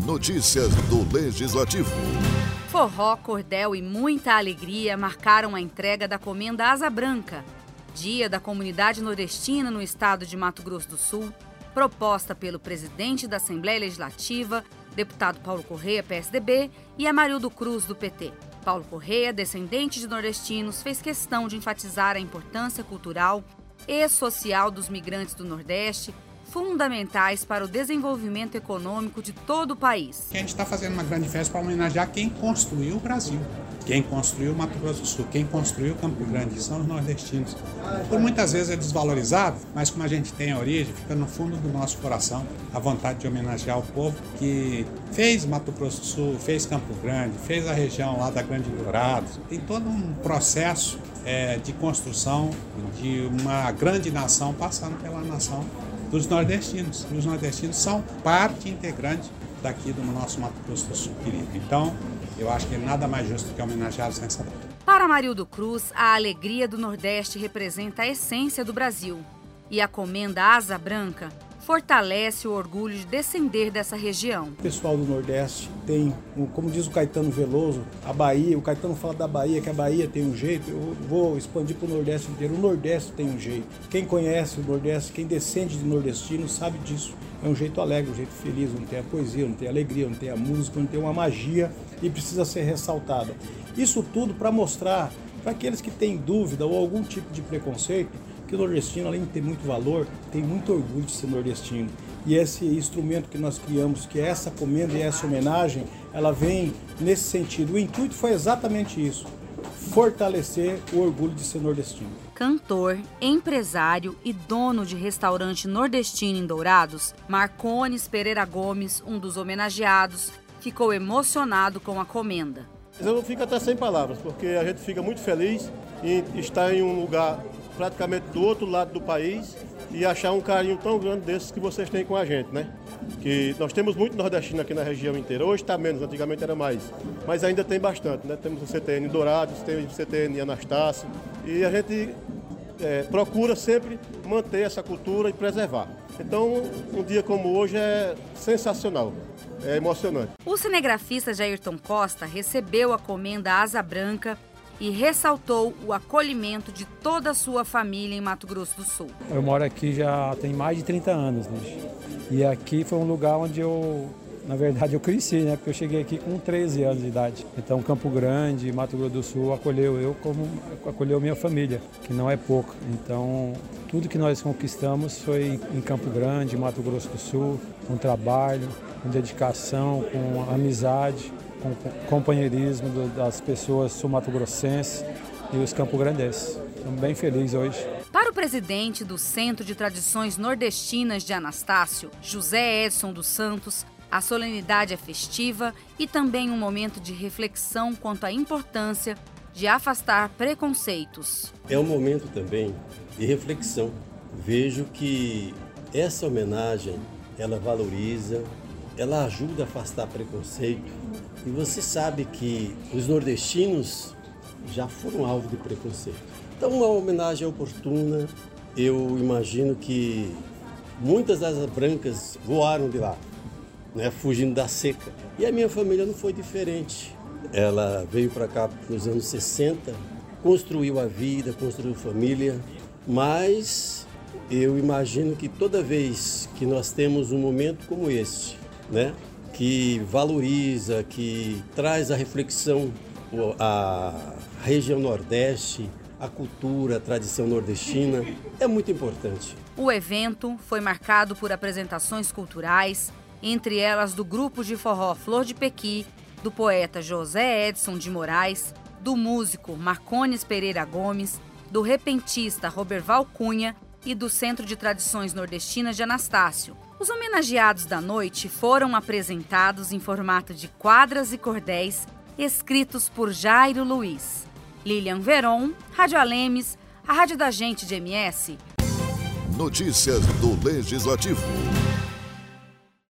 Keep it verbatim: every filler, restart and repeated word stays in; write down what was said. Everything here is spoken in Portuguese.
Notícias do Legislativo. Forró, cordel e muita alegria marcaram a entrega da Comenda Asa Branca, Dia da Comunidade Nordestina no estado de Mato Grosso do Sul, proposta pelo presidente da Assembleia Legislativa, deputado Paulo Correia, P S D B, e Amarildo Cruz, do P T. Paulo Correia, descendente de nordestinos, fez questão de enfatizar a importância cultural e social dos migrantes do Nordeste, fundamentais para o desenvolvimento econômico de todo o país. A gente está fazendo uma grande festa para homenagear quem construiu o Brasil, quem construiu o Mato Grosso do Sul, quem construiu o Campo Grande, são os nordestinos. Por muitas vezes é desvalorizado, mas como a gente tem a origem, fica no fundo do nosso coração a vontade de homenagear o povo que fez Mato Grosso do Sul, fez Campo Grande, fez a região lá da Grande Dourados. Tem todo um processo é, de construção de uma grande nação passando pela nação dos nordestinos. E os nordestinos são parte integrante daqui do nosso Mato Grosso do Sul querido. Então, eu acho que nada mais justo que homenageá-los nessa data. Para Amarildo Cruz, a alegria do Nordeste representa a essência do Brasil. E a Comenda Asa Branca fortalece o orgulho de descender dessa região. O pessoal do Nordeste tem, como diz o Caetano Veloso, a Bahia, o Caetano fala da Bahia, que a Bahia tem um jeito, eu vou expandir para o Nordeste inteiro, o Nordeste tem um jeito. Quem conhece o Nordeste, quem descende de nordestino sabe disso. É um jeito alegre, um jeito feliz, onde tem a poesia, onde tem a alegria, onde tem a música, onde tem uma magia e precisa ser ressaltada. Isso tudo para mostrar para aqueles que têm dúvida ou algum tipo de preconceito, que o nordestino, além de ter muito valor, tem muito orgulho de ser nordestino. E esse instrumento que nós criamos, que é essa comenda e essa homenagem, ela vem nesse sentido. O intuito foi exatamente isso, fortalecer o orgulho de ser nordestino. Cantor, empresário e dono de restaurante nordestino em Dourados, Marcones Pereira Gomes, um dos homenageados, ficou emocionado com a comenda. Eu fico até sem palavras, porque a gente fica muito feliz em estar em um lugar praticamente do outro lado do país e achar um carinho tão grande desses que vocês têm com a gente, né? Que nós temos muito nordestino aqui na região inteira. Hoje está menos, antigamente era mais, mas ainda tem bastante, né? Temos o C T N em Dourados, temos o C T N em Anastácio e a gente é, procura sempre manter essa cultura e preservar. Então, um dia como hoje é sensacional. É emocionante. O cinegrafista Jairton Costa recebeu a Comenda Asa Branca e ressaltou o acolhimento de toda a sua família em Mato Grosso do Sul. Eu moro aqui já tem mais de trinta anos, né? E aqui foi um lugar onde eu, na verdade, eu cresci, né? Porque eu cheguei aqui com treze anos de idade. Então, Campo Grande, Mato Grosso do Sul, acolheu eu como acolheu minha família, que não é pouca. Então, tudo que nós conquistamos foi em Campo Grande, Mato Grosso do Sul, com trabalho, com dedicação, com amizade, com companheirismo das pessoas sul-mato-grossenses e os campograndenses. Estamos bem felizes hoje. Para o presidente do Centro de Tradições Nordestinas de Anastácio, José Edson dos Santos, a solenidade é festiva e também um momento de reflexão quanto à importância de afastar preconceitos. É um momento também de reflexão. Vejo que essa homenagem, ela valoriza, ela ajuda a afastar preconceito. E você sabe que os nordestinos já foram alvo de preconceito. Então, uma homenagem oportuna. Eu imagino que muitas asas brancas voaram de lá, né, fugindo da seca. E a minha família não foi diferente. Ela veio para cá nos anos sessenta, construiu a vida, construiu família, mas eu imagino que toda vez que nós temos um momento como este, né, que valoriza, que traz a reflexão, a região Nordeste, a cultura, a tradição nordestina, é muito importante. O evento foi marcado por apresentações culturais, entre elas do grupo de forró Flor de Pequi, do poeta José Edson de Moraes, do músico Marcones Pereira Gomes, do repentista Roberval Cunha e do Centro de Tradições Nordestinas de Anastácio. Os homenageados da noite foram apresentados em formato de quadras e cordéis, escritos por Jairo Luiz. Lilian Veron, Rádio Alemes, a rádio da gente de M S. Notícias do Legislativo.